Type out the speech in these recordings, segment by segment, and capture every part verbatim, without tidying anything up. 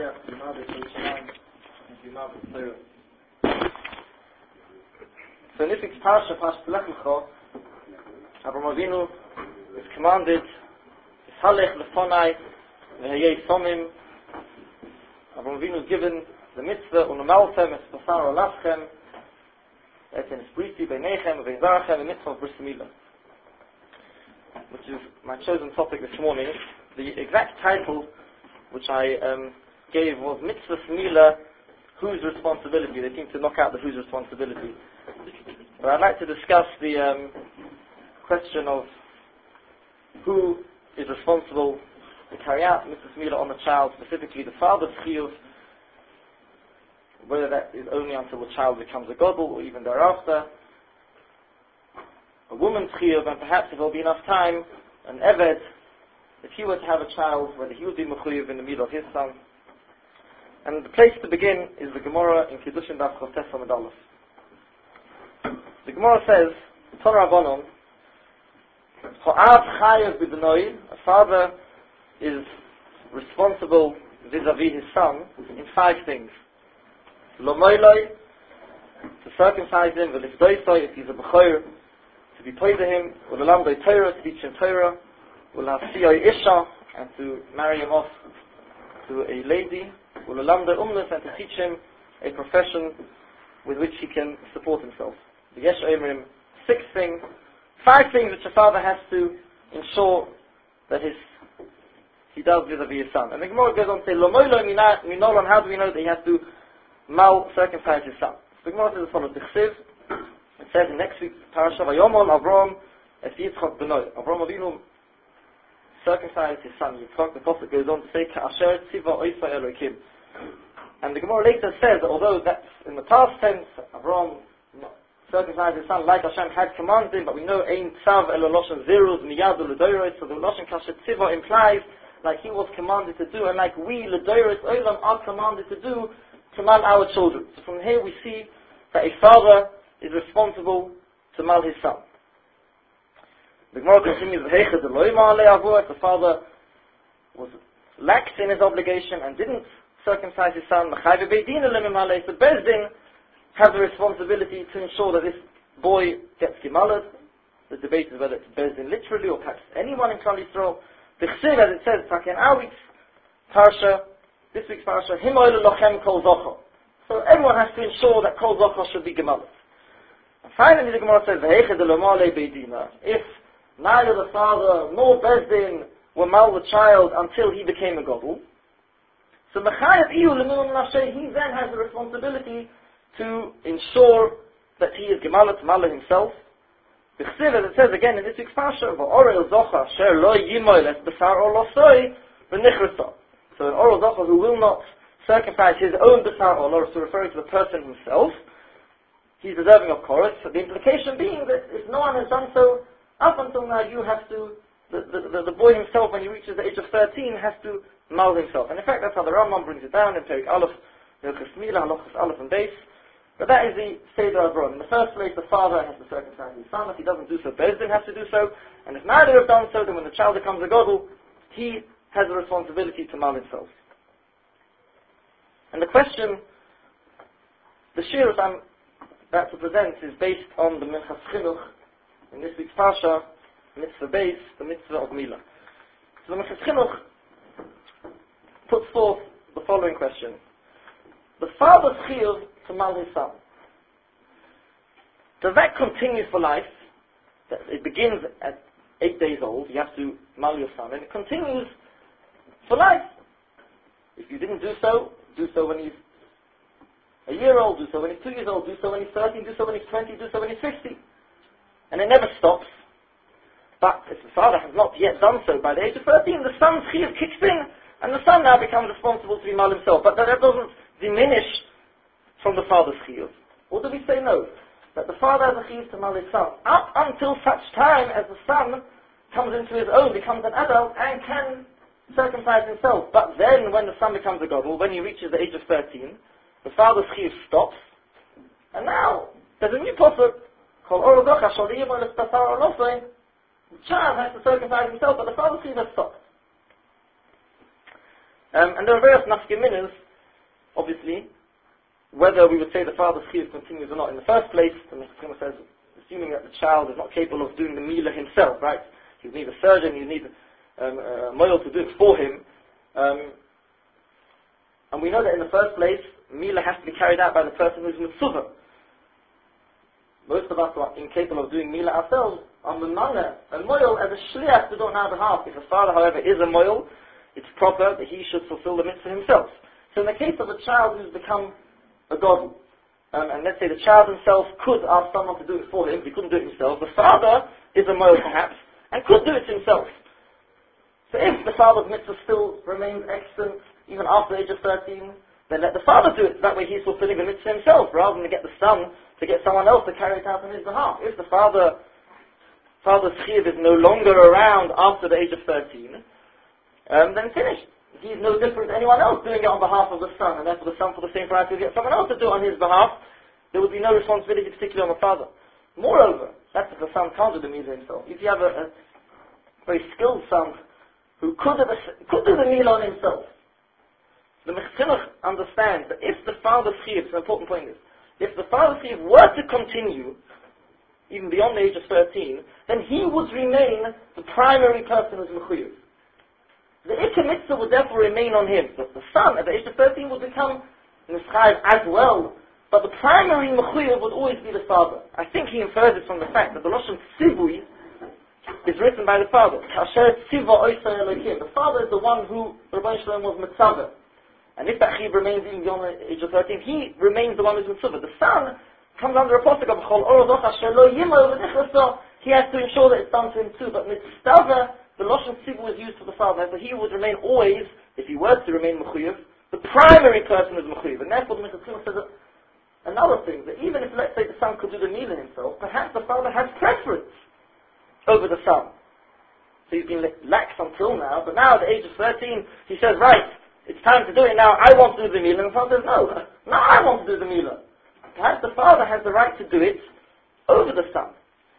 Torah, Yimad Yerushalayim, and Yimad Torah. So in this week's Parsha, Parsha Lech Lecha, Avraham Avinu is commanded, Halech Lefonai, V'hayei Somim. Avraham Avinu is given the mitzvah, Unamaltem, Es Pasar Olavchem, Et in Spriti, Beinechem, Veizarachem, the mitzvah of Bris Milah, which is my chosen topic this morning. The exact title which I um, gave was Mitzvah Milah, Whose Responsibility? They seem to knock out the whose responsibility. But I'd like to discuss the um, question of who is responsible to carry out Mitzvah Milah on the child, specifically the father's chiyuv, whether that is only until the child becomes a gadol or even thereafter, a woman's chiyuv, and perhaps if there will be enough time, an eved, if he were to have a child, whether he would be mechuyev in the middle of his son. And the place to begin is the Gemara in Kiddushin Daf Chotes Amud Aleph. The Gemara says, Torah Rabbanon, Ho'av chayav b'bnoi, a father is responsible vis-a-vis his son in five things. Lo moiloi, to circumcise him, v'lifdoisoi, if he's a b'choyer, to be paid to him, v'lelamdoi Torah, to teach him Torah, v'lafsiyoi isha, and to marry him off to a lady, v'lelamdoi umnus, and to teach him a profession with which he can support himself. The Yesh Omrim, six things, five things which a father has to ensure that his he does vis-a-vis his son. And the Gemara goes on to say, Lo moiloi minolon, how do we know that he has to mal circumcise his son? So the Gemara says as follows, it says in next week's parasha, Vayomol Avram es Yitzchak benoi. Avram Avinu circumcised his son Yitzchak. The prophet goes on to say, Ka'asher tziva oisai Elokim. And the Gemara later says that although that's in the past tense, Avram circumcised his son like Hashem had commanded him, but we know Ein Tzav Elo Loshen Zeruz Miyad L'Doros, so the Loshen Kasher Tziva implies like he was commanded to do, and like we L'Doros Olam are commanded to do, to mal our children. So from here we see that a father is responsible to mal his son. The Gemara continues, if the father was lax in his obligation and didn't circumcise his son, so Beis Din has the responsibility to ensure that this boy gets gemalad. The debate is whether it's Beis Din literally or perhaps anyone in Klal Yisrael. The Chsiv, as it says, in our week's parsha, this week's parsha, Himoil lochem kol zochor. So everyone has to ensure that kol zochor should be gemalad. And finally, the Gemara says, if neither the father nor Beis Din were mal the child until he became a gadol, so he then has the responsibility to ensure that he is gemalat mala himself. The Chsiv, as it says again in this week's parsha, v'orel zocha sher lo yimoil es b'sar or lo soy v'nichrasa. So an oral zocha who will not circumcise his own b'sar or lo, so referring to the person himself, he's deserving of chorus. So the implication being that if no one has done so up until now, you have to, the, the, the, the boy himself, when he reaches the age of thirteen, has to mal himself. And in fact, that's how the Rambam brings it down in Perik Aleph, Hilchos Milah, Halachos Aleph and Beis. But that is the Seder Avron. In the first place, the father has to circumcise his son. If he doesn't do so, Beis Din has to do so. And if neither have done so, then when the child becomes a gadol, he has the responsibility to mal himself. And the question, the shir that I'm about to present is based on the Minchas Chinuch in this week's parsha, Mitzvah Beis, the Mitzvah of Milah. So the Minchas Chinuch puts forth the following question. The father's chiyuv to mal his son, does that continue for life? That it begins at eight days old, you have to mal your son, and it continues for life. If you didn't do so, do so when he's a year old, do so when he's two years old, do so when he's thirteen, do so when he's twenty, do so when he's fifty. And it never stops. But if the father has not yet done so by the age of thirteen, the son's chiyuv kicks in, and the son now becomes responsible to be mal himself. But that, that doesn't diminish from the father's chiyuv. Or do we say no? That the father has a chiyuv to mal his son, up until such time as the son comes into his own, becomes an adult, and can circumcise himself. But then, when the son becomes a gadol, when he reaches the age of thirteen, the father's chiyuv stops, and now there's a new pasuk called Orol Docha Shal Yimol Es Basar Olosei. The child has to circumcise himself, but the father's chiyuv has stopped. Um, and there are various nafkeminas, obviously, whether we would say the father's chiyuv continues or not. In the first place, the Mechasima says, assuming that the child is not capable of doing the milah himself, right? He needs a surgeon, he needs um, a moil to do it for him. Um, and we know that in the first place, milah has to be carried out by the person who's mitzvah. Most of us who are incapable of doing milah ourselves are memana, a moil as a shliach to do on our behalf. If a father, however, is a moil, it's proper that he should fulfill the mitzvah himself. So in the case of a child who's become a god, um, and let's say the child himself could ask someone to do it for him, he couldn't do it himself, the father is a moil perhaps, and could do it himself. So if the father's mitzvah still remains extant, even after the age of thirteen, then let the father do it. That way he's fulfilling the mitzvah himself, rather than to get the son to get someone else to carry it out on his behalf. If the father, father's chiyuv is no longer around after the age of thirteen, um, then finished. He's no different to anyone else doing it on behalf of the son, and therefore the son for the same price will get someone else to do it on his behalf. There would be no responsibility particularly on the father. Moreover, that's if the son can't do the milah himself. If you have a, a very skilled son who could do the, could do the milah on himself, the Mechzinuch understands that if the father's chiyuv, it's an important point is, if the father's chiyuv were to continue, even beyond the age of thirteen, then he would remain the primary person who's mechuyev. The Ikka mitzvah would therefore remain on him. So the son at the age of thirteen would become Nischayev as well, but the primary mechuyev would always be the father. I think he infers it from the fact that the Lashon Tzivui is written by the father. Kasher Tziva Oisei Elokim. The father is the one who Rabbi Shalom was mitzvah. And if that chiyuv remains even beyond the age of thirteen, he remains the one who's mitzvah. The son comes under a posuk of Chol Orodoch Asher Lo Yimo V'Nichraso. He has to ensure that it's done to him too. But mitzvah, the Lashon Tzivu was used for the father, so he would remain always, if he were to remain mechuyev, the primary person is mechuyev. And therefore the Mechasima says that another thing, that even if, let's say, the son could do the milah himself, perhaps the father has preference over the son. So he's been lax until now, but now at the age of thirteen, he says, right, it's time to do it now, I want to do the milah, and the father says, no, no, I want to do the milah. Perhaps the father has the right to do it over the son.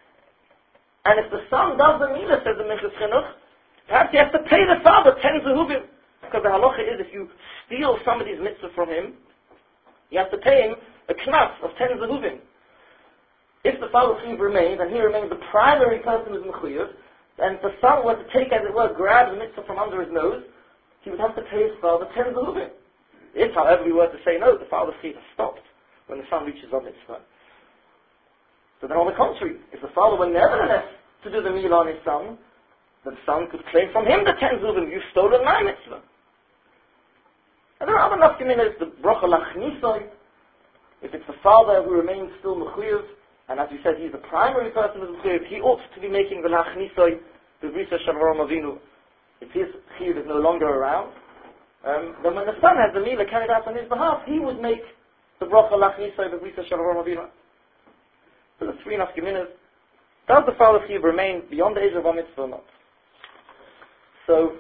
And if the son does the milah, says the Minchas Chinuch, perhaps he has to pay the father ten zehuvim. Because the halacha is, if you steal somebody's mitzvah from him, you have to pay him a knas of ten zehuvim. If the father's chiyuv remains, and he remains the primary person who's mechuyev, and if the son were to take, as it were, grab the mitzvah from under his nose, he would have to pay his father ten zehuvim. If, however, we were to say no, the father's chiyuv has stopped when the son reaches on mitzvah. So then on the contrary, if the father were nevertheless to do the milah on his son, the son could claim from him the ten zuvim, you've stolen my mitzvah. And there are other nafkeminas, the brocha lachnisoy, if it's the father who remains still mechuyev, and as we said, he's the primary person who's mechuyev, he ought to be making the lachnisoy, the brisa shel Avraham Avinu, if his chiyuv is no longer around. Um, then when the son has the milah carried out on his behalf, he would make the brocha lachnisoy, the brisa shel Avraham Avinu. So the three nafkeminas. Does the father's chiyuv remain beyond the age of bar mitzvah or not? So,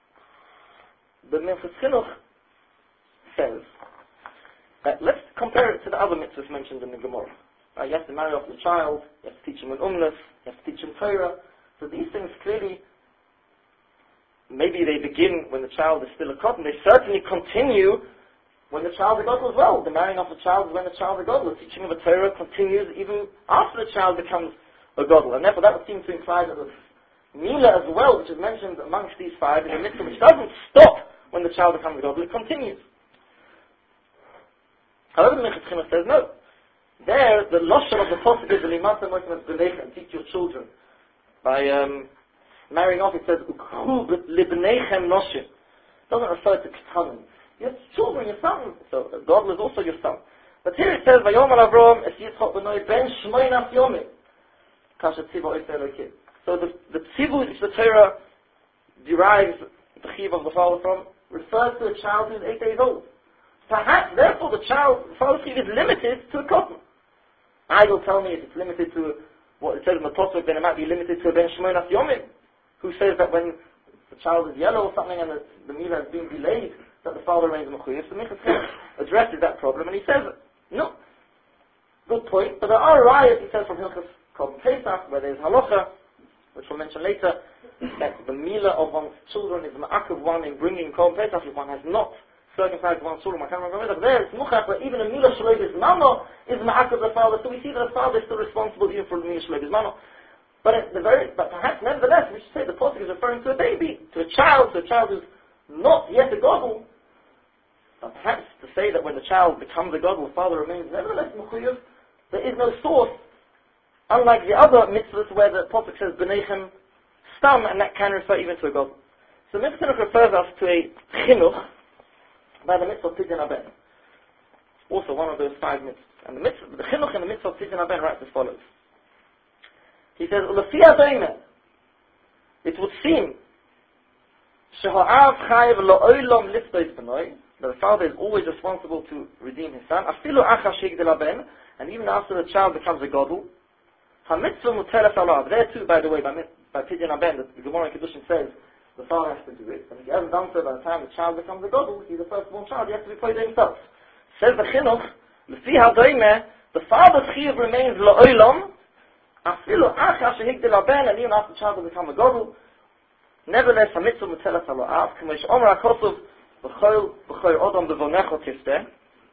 the Minchas Chinuch says that let's compare it to the other mitzvahs mentioned in the Gemara. Uh, you have to marry off the child, you have to teach him an umnus, you have to teach him Torah. So these things clearly, maybe they begin when the child is still a cotton. They certainly continue when the child is godly as well. The marrying of the child is when the child is godly. The teaching of the Torah continues even after the child becomes a godly. And therefore that would seem to imply that the milah as well, which is mentioned amongst these five, in the mitzvah which doesn't stop when the child becomes a godly, it continues. However, the Minchas Chinuch says no. There, the lashon of the posuk is Limata Moitim B'nechem, teach your children. By um, marrying off, it says Ukhu Libnechem Noshim. It doesn't refer to Ketanim. Your children, your son. So God is also your son. But here it says Vayom al Avram Es Yitzchak B'noi Ben Shmoinas Yomim Kasher Tziva Oisei Elokim. So the the tzivut which the Torah derives the chiyuv of the father from refers to a child who is eight days old. Perhaps, therefore, the child, the father's chiyuv is limited to a cotton. I will tell me if it's limited to what it says in the Tosfot, then it might be limited to a ben shmonas yomim, who says that when the child is yellow or something and the, the milah has been delayed, that the father remains mechuyev. So Minchas Chinuch addresses that problem and he says, no, good point, but there are riots, he says, from Hilchos Korban Pesach, where there's halacha, which we'll mention later, that the mila of one's children is ma'akav one in bringing Korban Pesach if one has not circumcised one's children. There it's muchach, but even a mila shaloy is mano is ma'akav the father. So we see that the father is still responsible even for the mila shaloy is mano. But at the very, but perhaps nevertheless, we should say the pasuk is referring to a baby, to a child, to a child who's not yet a godel. But perhaps to say that when the child becomes a godel, the father remains nevertheless mechuyev, there is no source, unlike the other mitzvahs where the pasuk says b'neichem stam, and that can refer even to a godel. So the mitzvah refers us to a chinuch by the mitzvah of Pidyon Haben. Also one of those five mitzvahs. And the mitzvah, the chinuch in the mitzvah of Pidyon Haben writes as follows. He says, it would seem that the father is always responsible to redeem his son, and even after the child becomes a godel. There too, by the way, by, by Pidyon Haben, the Gemara in Kedushin says the father has to do it, and if he hasn't done so by the time the child becomes a godel, he's the firstborn child, he has to be paid himself. Says the chinuch, the father's chiyuv remains lo'olam, and even after the child will become a godel, nevertheless, a mitzvah mutelas alo'av, k'moish omer ha'kosov b'chol b'chol odom b'vonecho tifteh,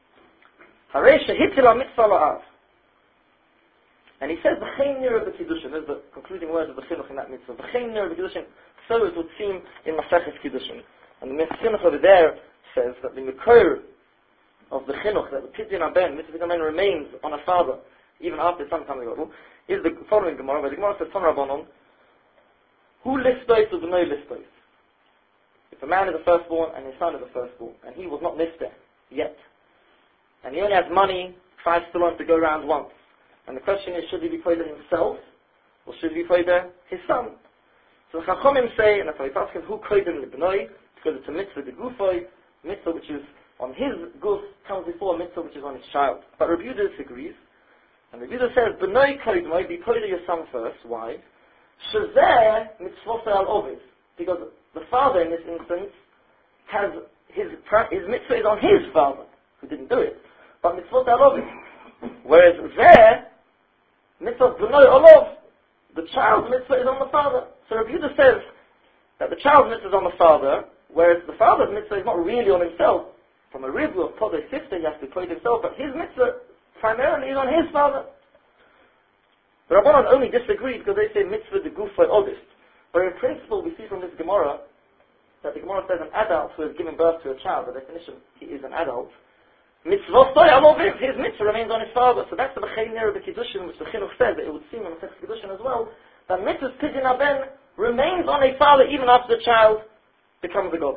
harei shehitil ha'mitzvah alo'av. And he says, v'chein nira b'kiddushin, there's the concluding words of the chinuch in that mitzvah, v'chein nira b'kiddushin, so it would seem in Maseches Kiddushin. And the chinuch over there says that the mikor of the chinuch, that the Pidyon Haben, mitzvah Pidyon Haben remains on a father, even after his son becomes a godel, is the following Gemara, where the Gemara says, Ton Rabbanon, who listois or no listois? If a man is a firstborn and his son is a firstborn, and he was not lister yet, and he only has money, five stalon to go around once, and the question is, should he be paid himself, or should he be paid his son? So the Chachomim say, and that's why we ask him, who koydem libnoi, because it's a mitzvah de gufoi, mitzvah which is on his guf comes before a mitzvah which is on his child. But Rabbi Yehuda disagrees, and Rabbi Yehuda says, b'noi koydem, be paid your son first. Why? Shazeh mitzvot al ovid, because the father in this instance has his his mitzvah is on his father who didn't do it, but mitzvot al ovid. Whereas there, mitzvah b'noi olov, the child's mitzvah is on the father. So Rabbi Yehuda says that the child's mitzvah is on the father, whereas the father's mitzvah is not really on himself. From a ribu of Podai sister, he has to pay himself, but his mitzvah primarily is on his father. The Rabbanon only disagree because they say mitzvah de guf by August. But in principle, we see from this Gemara that the Gemara says an adult who has given birth to a child, the definition, he is an adult. Mitzvah soy alovim, his mitzvah remains on his father. So that's the b'chein nira b'kiddushin, which the chinuch says that it would seem in the text of Kiddushin as well, that mitzvah Pidyon Haben remains on a father even after the child becomes a god.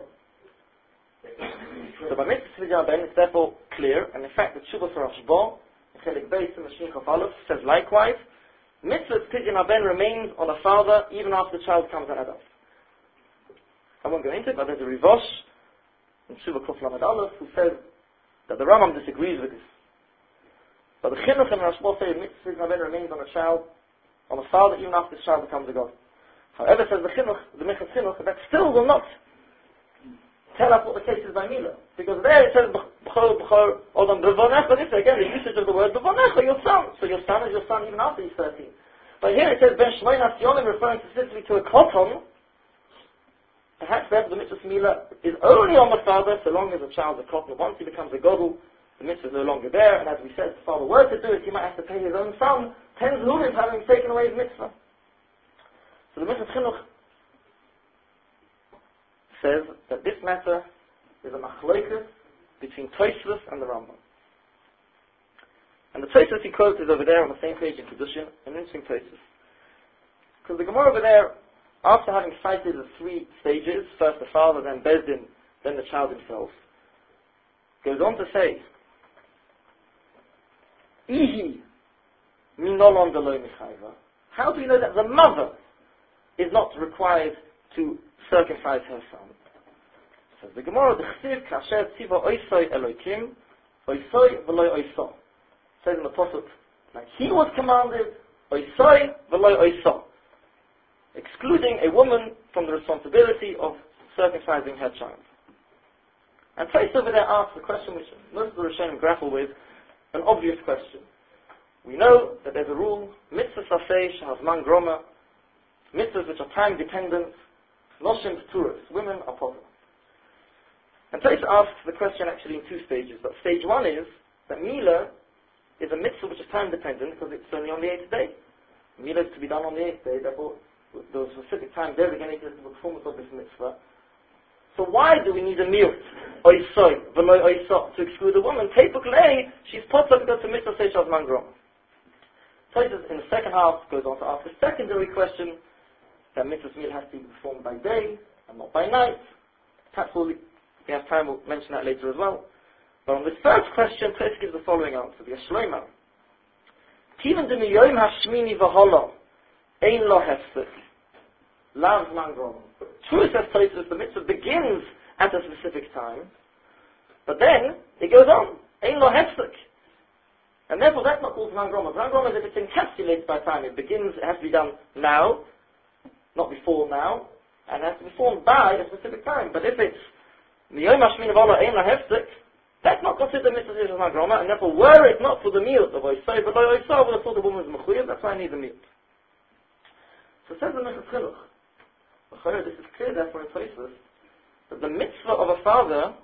So by mitzvah Pidyon Haben, it's therefore clear, and in fact the Tshuvah for Rashba, in Chelik Beis and the Shin Chof Aleph, says likewise, mitzvah Pidyon Haben remains on a father even after the child becomes an adult. I won't go into it, but there's a Rivosh in Tshuvah Kof Lamed Aleph who says that the Rambam disagrees with this. But the Chinuch and Rashba say mitzvah Pidyon Haben remains on a child, on a father even after the child becomes a god. However, says the Chinuch, the Mechas Chinuch, that still will not tell us what the case is by Mila. Because there it says, B'chor, B'chor, Odom, B'vonecha, but this again, the usage of the word B'vonecha, your son. So your son is your son even after he's thirteen. But here it says, Ben Shloim Asyonim, referring specifically to a Koton. Perhaps therefore the mitzvah Mila is only on the father so long as the child's a Koton. Once he becomes a Godel, the mitzvah is no longer there, and as we said, if the father were to do it, he might have to pay his own son ten zlurim having taken away his mitzvah. So the Mitzvah Chinuch says that this matter is a machlokes between Tosfos and the Rambam. And the Tosfos he quotes is over there on the same page in Kiddushin, an interesting Tosfos. Because the Gemara over there, after having cited the three stages, first the father, then Bezdin, then the child himself, goes on to say, Ihi minolon delo michayva. How do we know that the mother is not required to circumcise her son? Says the Gemara, D'chsiv kasher tziva oisoi Elokim, oisoi v'loi oiso. Says in the Pasuk, like he was commanded, oisoi v'loi oiso, excluding a woman from the responsibility of circumcising her child. And Tais over there asks the question which most of the Rishonim grapple with, an obvious question. We know that there's a rule, mitzvah saseh shehazman groma, mitzvahs which are time dependent, noshim p'turos, women are possible. And Tosfos asks the question actually in two stages. But stage one is that Mila is a mitzvah which is time dependent because it's only on the eighth day. Mila is to be done on the eighth day, therefore there was a specific time designated for the performance of this mitzvah. So why do we need a miyut, oisoi, v'lo oisot, to exclude a woman? Teipuk lei, she's potter because the mitzvah says she's mangrom. Tosfos in the second half goes on to ask a secondary question, that mitzvah's meal has to be performed by day and not by night. Perhaps we'll, if we have time, we'll mention that later as well. But on this first question, Tosfos gives the following answer. The Shlomo. Kiven de miyoyim hashmini v'holo, ein lo hefsek, lav mangrom. True, says Tosfos, the mitzvah begins at a specific time, but then it goes on. Ein lo hefsek. And therefore that's not called mangrom. Mangrom is if it's encapsulated by time. It begins, it has to be done now, not before now, and it has to be performed by a specific time. But if it's miyoyim hashmini v'holo, ein lo hefsek, that's not considered mitzvah of magroma, and therefore, were it not for the miyut of oisai, but oisai would have thought the woman was mechuyev, that's why I need the miyut. So says the Mechas Chinuch, this is clear therefore in Tosfos, that the mitzvah of a father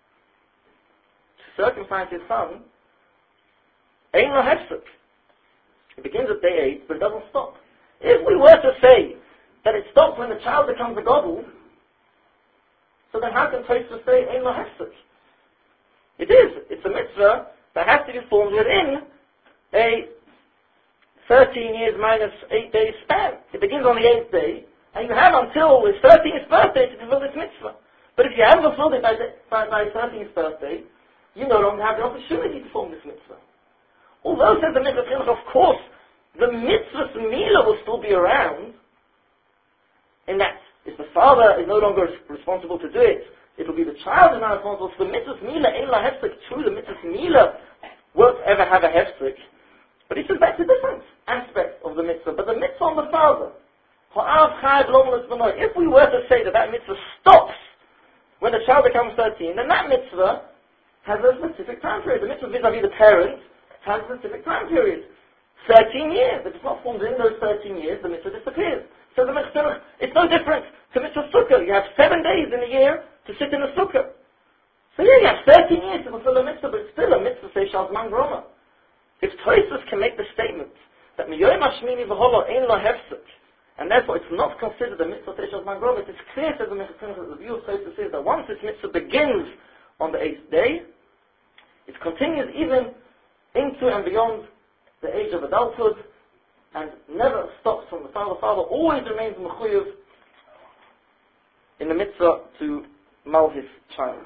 to circumcise his son, ein lo hefsek. It begins at day eight, but it doesn't stop. If we were to say that it stops when the child becomes a godel, so then how can Tosfos say ein lo hefsek? It is. It's a mitzvah that has to be performed within a thirteen years minus eight days span. It begins on the eighth day, and you have until his thirteenth birthday to fulfill this mitzvah. But if you haven't fulfilled it by, the, by, by his thirteenth birthday, you no longer have the opportunity to perform this mitzvah. Although, says the Mechas Chinuch, of course, the mitzvah's mila will still be around, in that if the father is no longer responsible to do it, it will be the child who is now responsible. So the mitzvah's mila ein la hefsek. True, the mitzvah's mila won't ever have a hefsek. But he says that's a different aspect of the mitzvah. But the mitzvah on the father, if we were to say that that mitzvah stops when the child becomes thirteen, then that mitzvah has a specific time period. The mitzvah vis-a-vis the parent has a specific time period. thirteen years. If it's not formed in those thirteen years, the mitzvah disappears. So the mitzvah, it's no different to mitzvah sukkah. You have seven days in a year to sit in a sukkah. So yeah, you have thirteen years to fulfill a mitzvah, but still a mitzvah says shal zman groma. If Tosfos can make the statement that miyoyim hashmini v'holo ein lo hefsek, and therefore it's not considered a mitzvah says shal zman groma, it is clear, says the Mechas Chinuch, that the view of Tosfos is that once this mitzvah begins on the eighth day, it continues even into and beyond the age of adulthood, and never stops from the father. The father always remains mechuyev in the mitzvah to mal his child.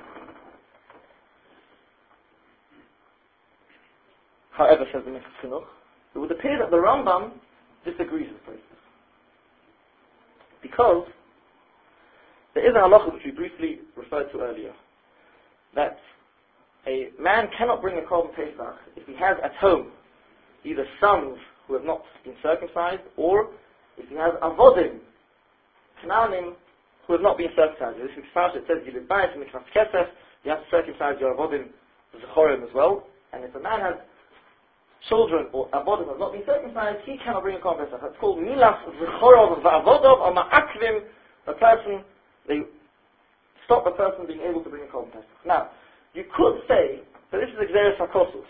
However, says the Mechas Chinuch, it would appear that the Rambam disagrees with Tosfos, because there is a halacha which we briefly referred to earlier, that a man cannot bring a korban pesach if he has at home either sons who have not been circumcised, or if he has avodim, kananim, who have not been circumcised. This is Pasha, it says, you have to circumcise your avodim, zechorim as well, and if a man has children or avodim who have not been circumcised, he cannot bring a korban pesach. It's called milas zechorov va'avodov, or ma'akvim, a person, they stop a person being able to bring a korban pesach. Now, you could say, so this is Xeris HaKosus.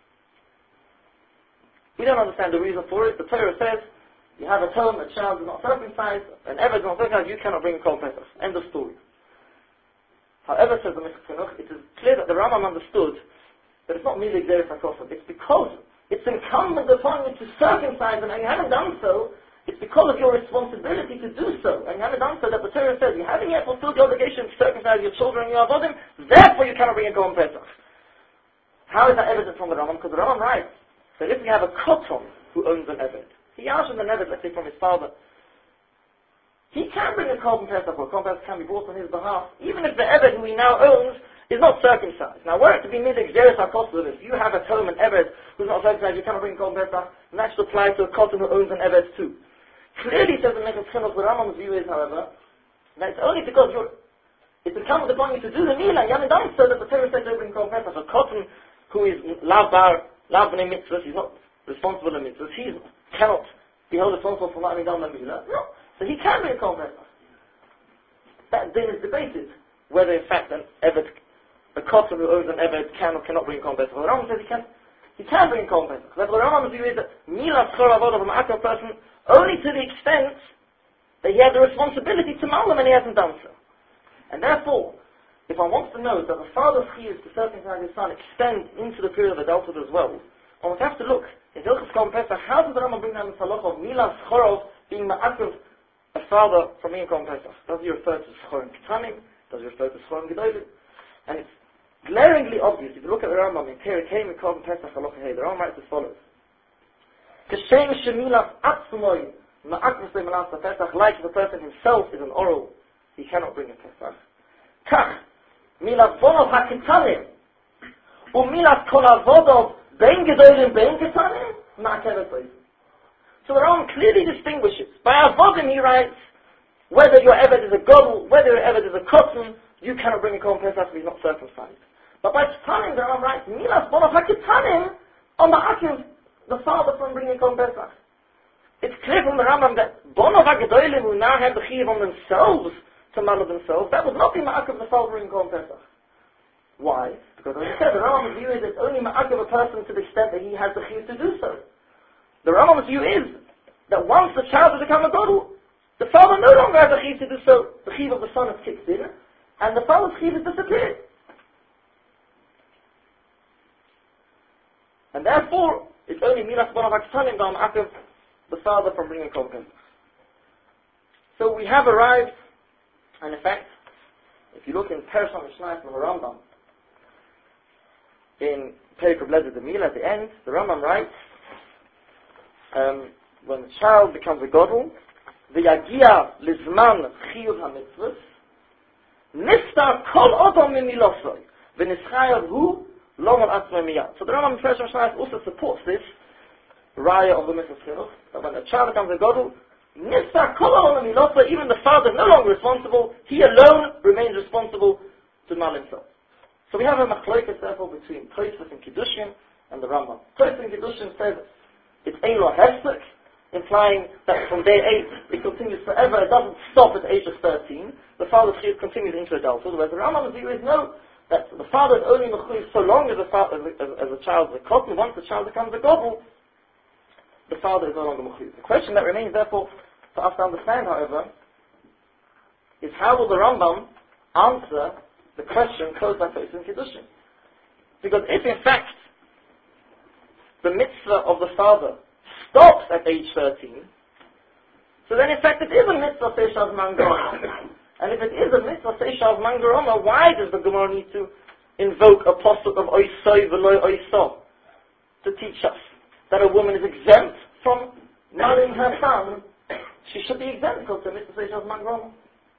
We don't understand the reason for it. The Torah says, you have at home a child who is not circumcised, an Eved is not circumcised, you cannot bring a korban pesach. End of story. However, says the Mechas Chinuch, it is clear that the Rambam understood that it's not merely Xeris HaKosus. It's because it's incumbent upon you to circumcise them, and you haven't done so. It's because of your responsibility to do so, and you haven't done so that the Torah says you haven't yet fulfilled the obligation to circumcise your children and your avodim, therefore you cannot bring a korban pesach. How is that evident from the Rambam? Because the Rambam writes that if we have a koton who owns an Eved, he asks an Eved, let's say from his father, he can bring a korban pesach, or a korban pesach can be brought on his behalf, even if the Eved who he now owns is not circumcised. Now, were it to be midig Xeris HaKosus, if you have at home an Eved who's not circumcised, you cannot bring a korban pesach, and that should apply to a koton who owns an Eved too. Clearly, says the Mechas Chinuch, the Rambam's view is, however, that it's only because you're, it's incumbent upon you to do the milah, you haven't done so that the Torah says to bring korban pesach. A koton who is lav bar, lav b'nei mitzvahs, he's not responsible in mitzvahs, he cannot be held responsible for not having done the milah. No. So he can bring a Korban Pesach. That then is debated, whether in fact an Evet, a Kotel who owns an Evet can or cannot bring a Korban Pesach. The Rambam says he can, he can bring a Korban Pesach. Therefore the Rambam's view is that Milas Chor Avodah of a Ma'akel person only to the extent that he has a responsibility to Malam and he hasn't done so. And therefore, if one wants to know that the father's chiyuv to circumcise his son extends into the period of adulthood as well, one would have to look in Hilchos Korban Pesach, how does the Rambam bring down the halacha of Milas Chorov being ma'akev a father from being Korban Pesach? Does he refer to Schorim Ketanim? Does he refer to Schorim Gedolim? And it's glaringly obvious, if you look at the Rambam in Perek Hey Korban Pesach halacha hey, the Rambam writes as follows: Kashem shemilas atzmoi ma'akev seimalas Pesach, like the person himself is an oral, he cannot bring a Pesach. Kach Milas Bonov HaKetanim Umilas Kol Avodov Bein Gedolim Bein Ketanim Ma'akevet Oiv. So the Rambam clearly distinguishes. By Avodim he writes, whether your Evet is a Godel, whether your Evet is a Kotzen, you cannot bring a Korban Pesach if he's not circumcised. But by Ketanim the Rambam writes, Milas Bonov HaKetanim on Ma'akev the father from bringing a Korban Pesach. It's clear from the Rambam that Bonov HaGedolim who now have the chiyuv on themselves to mallah themselves, that would not be ma'akev the father in Korban Pesach. Why? Because as I said, the Rambam's view is it's only ma'akev a person to the extent that he has the chiyuv to do so. The Rambam's view is that once the child has become a godel, the father no longer has the chiyuv to do so. The chiyuv of the son has kicked in, and the father's chiyuv has disappeared. And therefore, it's only milas bonav haketanim that ma'akev the father from bringing Korban Pesach. So we have arrived. And in fact, if you look in Perashon Mishnah from the Rambam, in Perek Reb Lezer Demil at the end, the Rambam writes, um, when the child becomes a godel, v'yagia lizman chiyuv hamitzvus, niftar kol odom mimilosoi, v'nischayav hu lomar atzmei miyad. So the Rambam in Perashon Mishnah also supports this raya of the mitzvah chinuch, that when a child becomes a godel, even the father is no longer responsible, he alone remains responsible to mal himself. So we have a machlokas therefore between Tosfos and Kiddushin and the Rambam. Tosfos and Kiddushin says it's Eilo Hefsek, implying that from day eight it continues forever, it doesn't stop at the age of thirteen. The father's chiyuv continues into adulthood, whereas the Rambam's view is no, that the father is only mechuyev so long as the, father, as, as, as the child is a cotton. Once the child becomes a godel, the father is no longer mechuyev. The question that remains therefore for us to understand, however, is how will the Rambam answer the question posed by Tosfos and Kiddushin? Because if in fact the mitzvah of the father stops at age thirteen, so then in fact it is a mitzvah seishav mangaroma. And if it is a mitzvah seishav mangaroma, why does the Gemara need to invoke a posuk of oisoi v'loi oiso to teach us that a woman is exempt from marrying her son? She should be exempt because the mitzvah seishav mangaroma.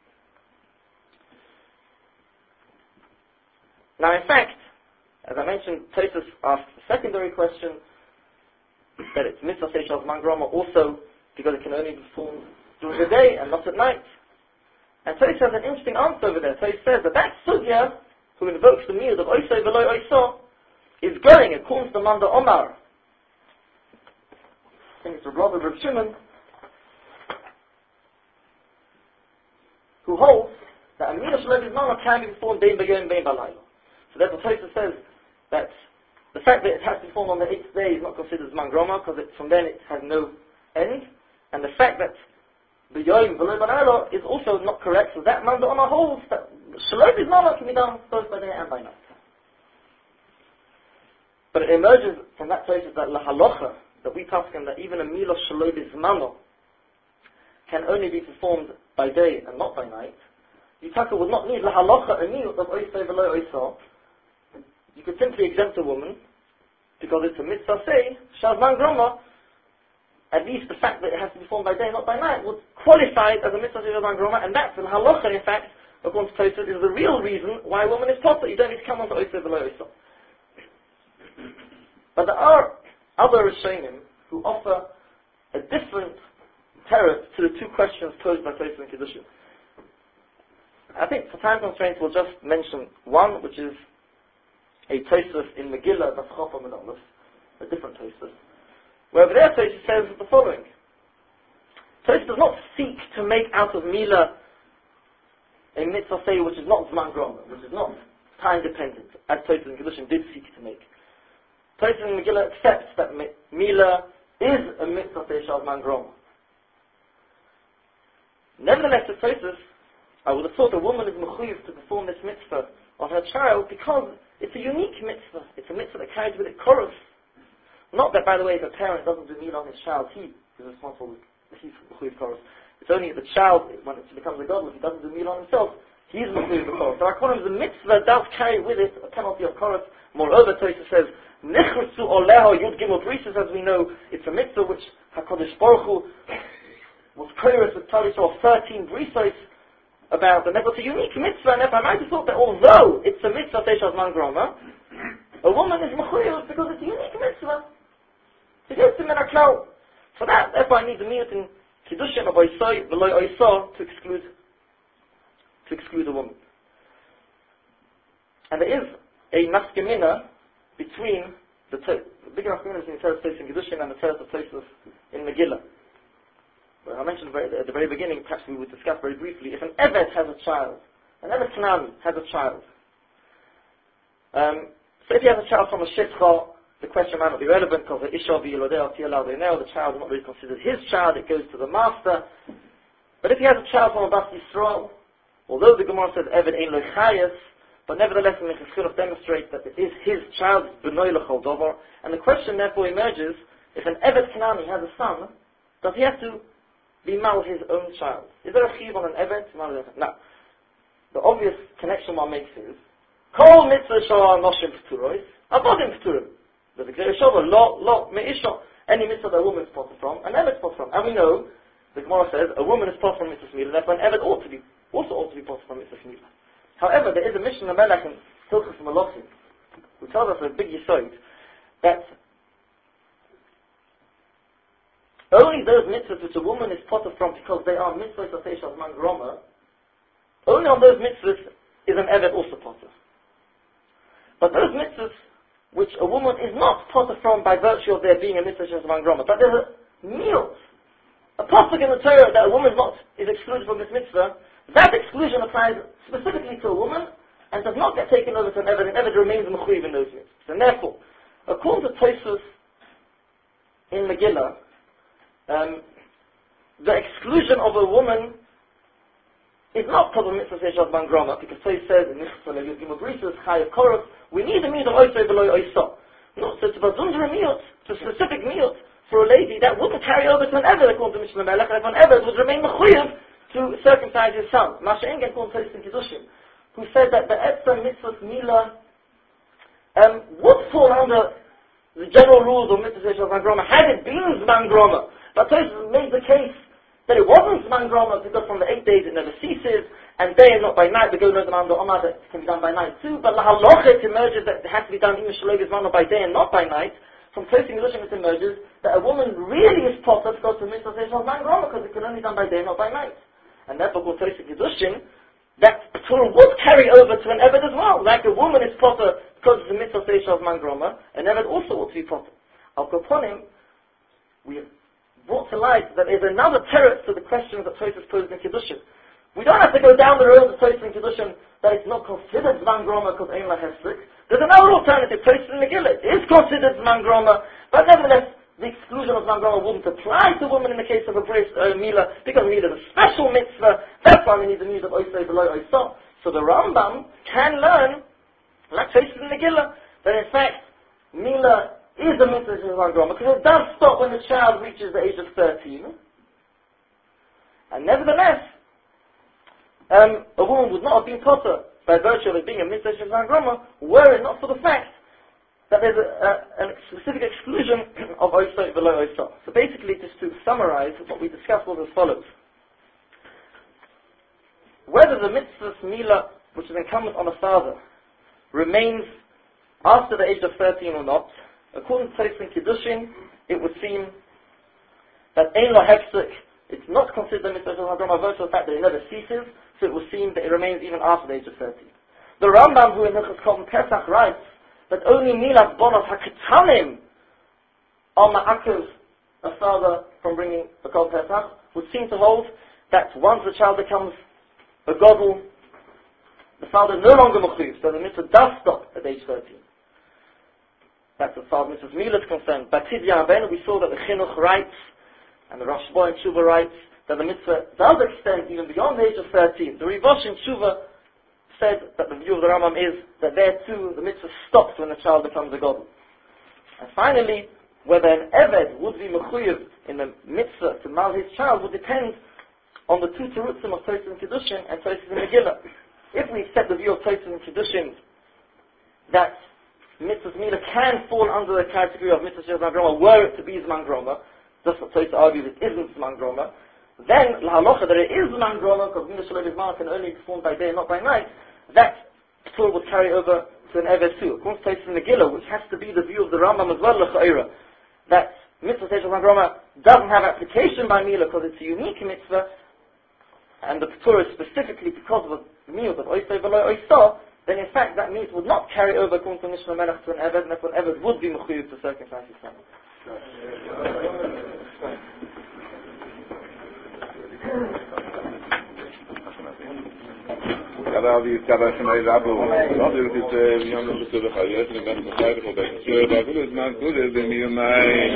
Now, in fact, as I mentioned, Tosfos asked a secondary question, that it's mitzvah seishav mangaroma also because it can only be performed during the day and not at night. And Tosfos has an interesting answer over there. Tosfos says that that sugya, who invokes the miyud of oisoi v'loi oiso, is going, according to the Manda Omar. I think it's the brother of Rav Shimon, who holds that a miyud shelo bizmano can be performed bein b'yom bein b'layla. So therefore Tosfos says that the fact that it has to be performed on the eighth day is not considered Zman Groma, because from then it has no end. And the fact that b'yom v'lo b'layla is also not correct, so that Manda Omar holds that shelo bizmano can be done both by day and by night. But it emerges from that Tosfos that la halacha, that we paskin that even a milah shelo bizmano can only be performed by day and not by night. Yitaka would not need la halacha a miyut of oisoi v'lo oiso. You could simply exempt a woman because it's a mitzvah say shazman groma. At least the fact that it has to be performed by day, not by night, would qualify it as a mitzvah say shazman groma, and that's the halacha. In fact, according to Tosfos, is the real reason why a woman is taught that you don't need to come on to oisoi v'lo oiso. But there are other Rishonim who offer a different teretz to the two questions posed by Tosfos and Kiddushin. I think for time constraints we'll just mention one, which is a Tosfos in Megillah, Daf Chof Amud Aleph, a different Tosfos, where over there Tosfos says the following. Tosfos does not seek to make out of Mila a mitzvah say which is not Zman Groma, which is not time dependent, as Tosfos and Kedushin did seek to make. Tosfos and Megillah accepts that Mila is a mitzvah say shal Zman Groma. Nevertheless, to Tosfos, I would have thought a woman is mechuyev to perform this mitzvah on her child because it's a unique mitzvah. It's a mitzvah that carries with it chorus. Not that, by the way, if a parent doesn't do Mila on his child, he is responsible. He's mechuyev chorus. It's only the child, when it becomes a godless, he doesn't do Mila on himself, he's mechuyev chorus. So according to the mitzvah does carry with it a penalty of chorus. Moreover, Tosfos says, Nichritzu oleho yud gimel brises, as we know, it's a mitzvah which HaKadosh Baruch Hu was chorus with Tarish of thirteen brises about, and therefore it's a unique mitzvah, and therefore I might have thought that although it's a mitzvah Teishav Man Groma, a woman is mechuyev because it's a unique mitzvah. It gives him an aklau. For that, therefore I need the miyut in Kiddushin of Oisoi, V'loi Oiso, to exclude, to exclude a woman. And there is a nafkamina between the, to- the bigger nafkamina between the Teres Tosfos in Kiddushin and the Teres of Tosfos in Megillah. Well, I mentioned very, at the very beginning, perhaps we would discuss very briefly, if an Evet has a child, an Evet Knani has a child, um, so if he has a child from a Shitcha, the question might not be relevant because the Isha v'Yilodei Tiyalal V'Neo, the child is not really considered his child, it goes to the master. But if he has a child from a Bas Yisrael, although the Gemara says Evet Ein Lo Chayes, but nevertheless the Mechizkinuch demonstrates that it is his child, B'noi L'chol Dovar, and the question therefore emerges, if an Evet Knani has a son, does he have to be mal his own child? Is there a chiv on an Evet? No. The obvious connection one makes is, Kol mitzvah shah noshim p'turois, avodim p'turim. There's a clear shova, lo, lo, me'isha. Any mitzvah that a woman is potter from, an Evet is potter from. And we know, the Gemara says, a woman is potter from mitzvah smila, therefore an Evet ought to be, also ought to be potter from mitzvah smila. However, there is a mission of Melech in Hilchos Malachim, who tells us a big yesod, that only those mitzvahs which a woman is potter from because they are mitzvahs of Teishav Man Groma, only on those mitzvahs is an Evet also potter. But those mitzvahs which a woman is not potter from by virtue of there being a mitzvah of Man Groma, but there's a meal, a pasuk in the Torah that a woman is not is excluded from this mitzvah, that exclusion applies specifically to a woman and does not get taken over to an Evet, and Evet remains mechuyev in those mitzvahs. And therefore, according to Tosfos in Megillah, Um, the exclusion of a woman is not problem mitzvah seishav man groma, because Tosfos says in Nichtzah Leviut Gimel Brises Chayav Korov, we need a miyut of oisei v'loi oiso. Not so to bazundra miyut, to specific miyut for a lady that wouldn't carry over to an Evet according to Mishnah Melech, and if an Evet would remain mechuyev to circumcise his son. Masha Engen according to Tosfos in Kiddushin, who said that the etzah mitzvah mila um, would fall under the general rules of mitzvah seishav man groma had it been Zman Groma. But Tosfos made the case that it wasn't Zman Groma because from the eight days it never ceases, and day and not by night, the go no demand or Omar that can be done by night too, but Lahalocha it emerges that it has to be done even Shalom Zman by day and not by night. From Tosfos in Kiddushin it emerges that a woman really is potter to go to mitzvah seishav Man Groma because it can only be done by day and not by night. And therefore, for Tosfos in Kiddushin, that Torah would carry over to an Evet as well. Like a woman is potter because it's a mitzvah seishav Man Groma, an Evet also ought to be potter. Al Kaponim, we have brought to light that there's another teretz to the questions that Tosfos posed in Kiddushin. We don't have to go down the road of Tosfos in Kiddushin that it's not considered Zman Groma because Ein La Hesrik. There's another alternative, Tosfos in Megillah. It is considered Zman Groma, but nevertheless, the exclusion of Zman Groma wouldn't apply to women in the case of a bris, uh, Mila, because Mila is a special mitzvah. That's why we need the mitzvah of Oisei V'loi Oiso. So the Rambam can learn, like Tosfos in Megillah, that in fact, Mila is a mitzvah of Zman Groma, because it does stop when the child reaches the age of thirteen. And nevertheless, um, a woman would not have been potter by virtue of it being a mitzvah of Zman Groma, were it not for the fact that there's a, a, a specific exclusion of Oisoi V'loi Oiso. So basically, just to summarize, what we discussed was as follows. Whether the mitzvah Mila, which is incumbent on a father, remains after the age of thirteen or not, according to Tosfos in Kiddushin, it would seem that Ein Lo Hefsek, it's not considered a mitzvah of Zman Groma by virtue of the fact that it never ceases, so it would seem that it remains even after the age of thirteen. The Rambam, who in Hilchos Korban Pesach writes that only Milas Bonos HaKetanim are ma'akev a father from bringing a Korban Pesach, would seem to hold that once the child becomes a godel, the father is no longer mechuyev, so the mitzvah does stop at age thirteen. That's as far as Missus Mila is concerned. But Tidya Ben, we saw that the Chinuch writes, and the Rosh Boy in Tshuva writes, that the mitzvah does extend even beyond the age of thirteen. The Rivosh in Tshuva said that the view of the Rambam is that there too the mitzvah stops when the child becomes a godel. And finally, whether an Eved would be mechuyev in the mitzvah to mal his child would depend on the two terutzim of Tosfos and Kiddushin and Tosfos and Megillah. If we accept the view of Tosfos and Kiddushin that mitzvahs Mila can fall under the category of mitzvahs Zman Groma were it to be Zman Groma, just what Tosfos argues it isn't Zman Groma, then la halacha that it is Zman Groma because Mila Shalom Zman can only be performed by day and not by night, that Torah would carry over to an Eved too. According to Tosfos and Megillah, which has to be the view of the Rambam as well, l'cha'ira, that mitzvah Zman Groma doesn't have application by Mila because it's a unique mitzvah, and the Torah is specifically because of the meal of Oisei V'lo Oiso, then in fact that means would not carry over according to Mishnah Melech to an Eved, and therefore an Eved would be mechuyev to circumcise his son. Cada vez que cada semana já vou, não digo que se viam no seu de Hayes, nem bem no site, ou bem, se eu dá tudo, não tudo é de mim, mas